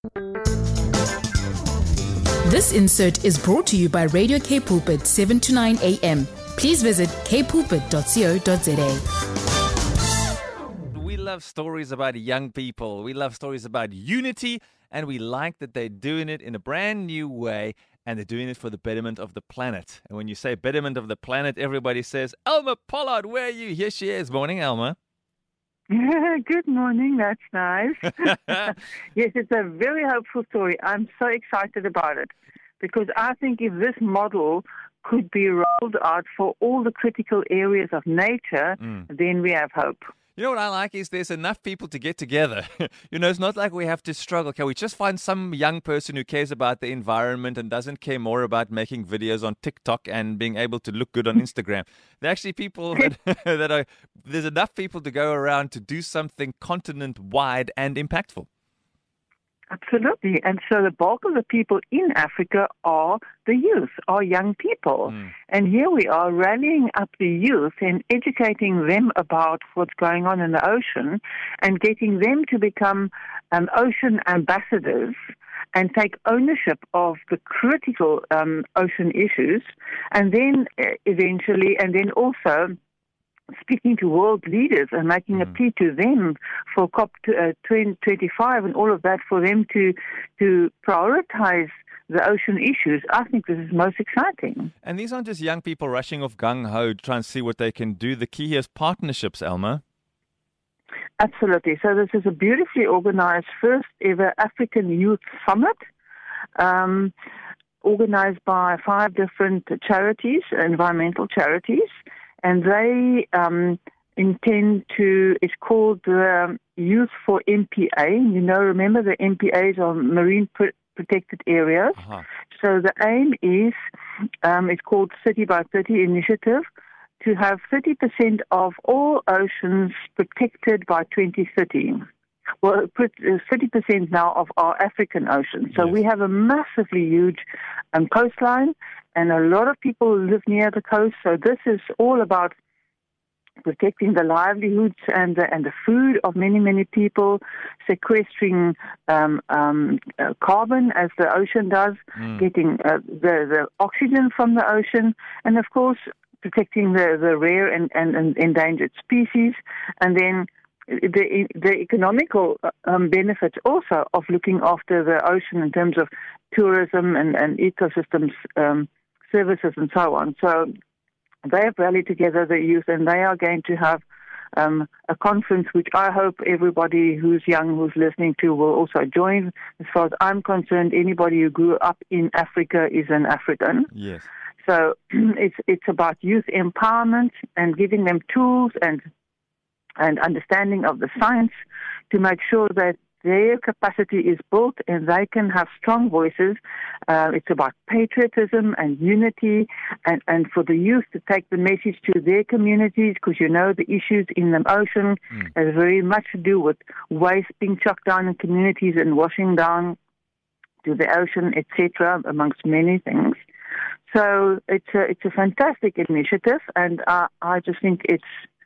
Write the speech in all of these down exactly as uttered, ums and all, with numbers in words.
This insert is brought to you by Radio K Pulpit, seven to nine a.m. Please visit k pulpit dot co dot za. We love stories about young people. We love stories about unity, and we like that they're doing it in a brand new way, and they're doing it for the betterment of the planet. And when you say betterment of the planet, everybody says, Elma Pollard, where are you? Here she is. Morning, Elma. Good morning. That's nice. Yes, it's a very hopeful story. I'm so excited about it because I think if this model could be rolled out for all the critical areas of nature, mm. then we have hope. You know what I like is there's enough people to get together. You know, it's not like we have to struggle. Can we just find some young person who cares about the environment and doesn't care more about making videos on TikTok and being able to look good on Instagram? There are actually people that, that are, there's enough people to go around to do something continent-wide and impactful. Absolutely. And so the bulk of the people in Africa are the youth, are young people. Mm. And here we are rallying up the youth and educating them about what's going on in the ocean and getting them to become um, ocean ambassadors and take ownership of the critical um, ocean issues. And then uh, eventually, and then also speaking to world leaders and making mm. a plea to them for COP twenty-five and all of that, for them to to prioritize the ocean issues. I think this is most exciting. And these aren't just young people rushing off gung-ho to try and see what they can do. The key here is partnerships, Elma. Absolutely. So this is a beautifully organized first ever African Youth Summit, um, organized by five different charities, environmental charities. And they um, intend to, it's called the um, Youth for M P A. You know, remember the M P As are marine pr- protected areas. Uh-huh. So the aim is, um, it's called thirty by thirty initiative, to have thirty percent of all oceans protected by twenty thirty. Well, thirty percent now of our African oceans. So yes. We have a massively huge um, coastline, and a lot of people live near the coast. So this is all about protecting the livelihoods and the, and the food of many, many people, sequestering um, um, uh, carbon as the ocean does, mm. getting uh, the, the oxygen from the ocean, and of course protecting the, the rare and, and, and endangered species, and then the the economical um, benefits also of looking after the ocean in terms of tourism and, and ecosystems um, services and so on. So they have rallied together the youth, and they are going to have um, a conference which I hope everybody who's young, who's listening to, will also join. As far as I'm concerned, anybody who grew up in Africa is an African. Yes. So it's it's about youth empowerment and giving them tools and and understanding of the science to make sure that their capacity is built and they can have strong voices. Uh, it's about patriotism and unity, and, and for the youth to take the message to their communities, because you know the issues in the ocean mm. has very much to do with waste being chucked down in communities and washing down to the ocean, et cetera, amongst many things. So it's a, it's a fantastic initiative, and uh, I just think it's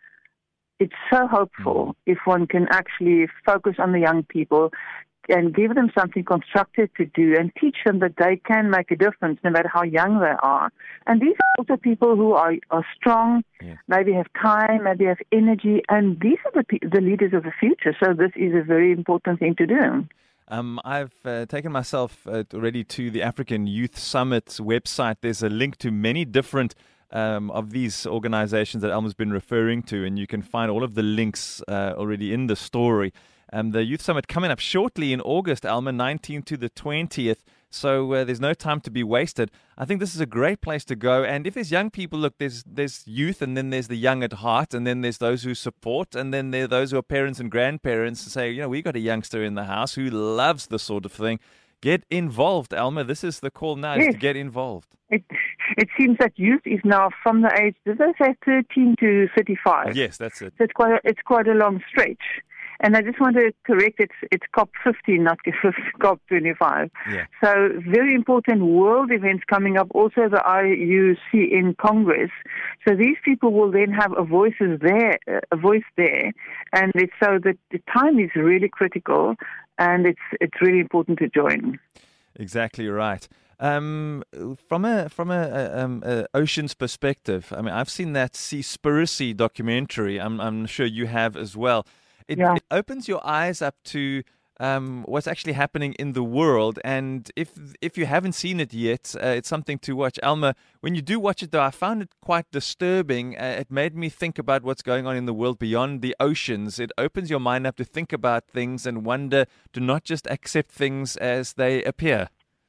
It's so hopeful if one can actually focus on the young people and give them something constructive to do and teach them that they can make a difference no matter how young they are. And these are also people who are, are strong, yeah. maybe have time, maybe have energy, and these are the, the leaders of the future. So this is a very important thing to do. Um, I've uh, taken myself uh, already to the African Youth Summit's website. There's a link to many different Um, of these organizations that Elma's been referring to, and you can find all of the links uh, already in the story. Um, the Youth Summit coming up shortly in August, Elma, nineteenth to the twentieth, so uh, there's no time to be wasted. I think this is a great place to go, and if there's young people, look, there's there's youth, and then there's the young at heart, and then there's those who support, and then there are those who are parents and grandparents who say, you know, we got a youngster in the house who loves this sort of thing. Get involved, Elma. This is the call now, yes. is to get involved. It, it seems that youth is now from the age, did they say thirteen to thirty-five? Yes, that's it. So it's quite a, it's quite a long stretch. And I just want to correct, it's, it's COP fifteen, not COP twenty-five. Yeah. So very important world events coming up, also the I U C N Congress. So these people will then have a voices there, a voice there, and it's so that the time is really critical, and it's it's really important to join. Exactly right. Um, from a from a, a, um, a oceans perspective, I mean, I've seen that Seaspiracy documentary. I'm I'm sure you have as well. It, Yeah. it opens your eyes up to um, what's actually happening in the world. And if if you haven't seen it yet, uh, it's something to watch. Alma, when you do watch it, though, I found it quite disturbing. Uh, it made me think about what's going on in the world beyond the oceans. It opens your mind up to think about things and wonder, to not just accept things as they appear.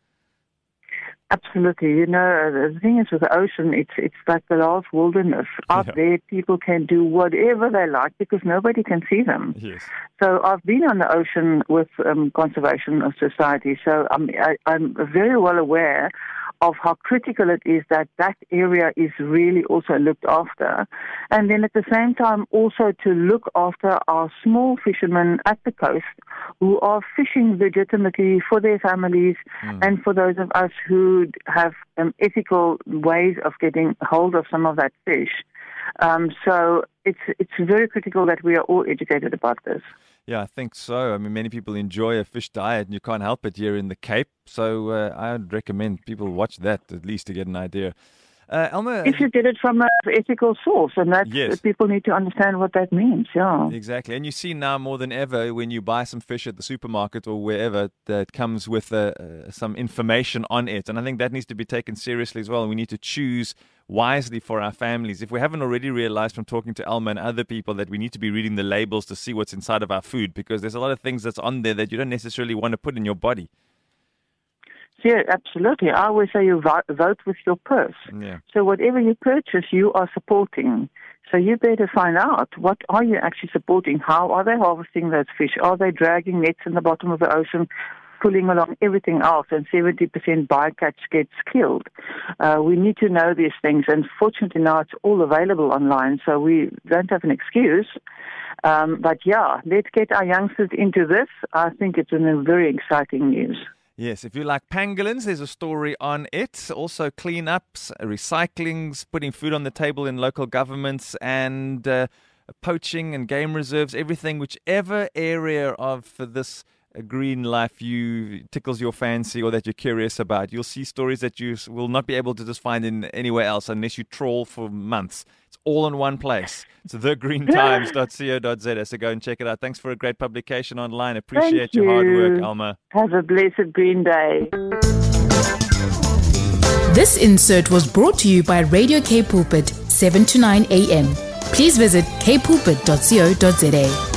Absolutely. You know, the thing is with the ocean, it's it's like the last wilderness. Out Yeah. there, people can do whatever they like because nobody can see them. Yes. So I've been on the ocean with um, Conservation Society, so I'm, I, I'm very well aware of how critical it is that that area is really also looked after. And then at the same time also to look after our small fishermen at the coast who are fishing legitimately for their families Mm. and for those of us who have um, ethical ways of getting hold of some of that fish. Um, so it's it's very critical that we are all educated about this. Yeah, I think so. I mean, many people enjoy a fish diet, and you can't help it here in the Cape. So uh, I'd recommend people watch that at least to get an idea. Uh, Alma, If you get it from an ethical source, and that's, Yes. people need to understand what that means, yeah. exactly. And you see now more than ever when you buy some fish at the supermarket or wherever, that comes with uh, uh, some information on it. And I think that needs to be taken seriously as well. And we need to choose wisely for our families. If we haven't already realized from talking to Alma and other people that we need to be reading the labels to see what's inside of our food, because there's a lot of things that's on there that you don't necessarily want to put in your body. Yeah, absolutely. I always say you vote, vote with your purse. Yeah. So whatever you purchase, you are supporting. So you better find out, what are you actually supporting? How are they harvesting those fish? Are they dragging nets in the bottom of the ocean, pulling along everything else, and seventy percent bycatch gets killed? Uh, we need to know these things, and fortunately now it's all available online, so we don't have an excuse. Um, but yeah, let's get our youngsters into this. I think it's a very exciting news. Yes, if you like pangolins, there's a story on it. Also cleanups, recyclings, putting food on the table in local governments, and uh, poaching and game reserves, everything, whichever area of this uh, green life you tickles your fancy or that you're curious about. You'll see stories that you will not be able to just find in anywhere else unless you trawl for months. It's all in one place. It's the green times dot co dot za, so go and check it out. Thanks for a great publication online. Appreciate Thank your hard work, you. Alma. Have a blessed green day. This insert was brought to you by Radio K Pulpit, seven to nine a.m. Please visit k pulpit dot co dot za.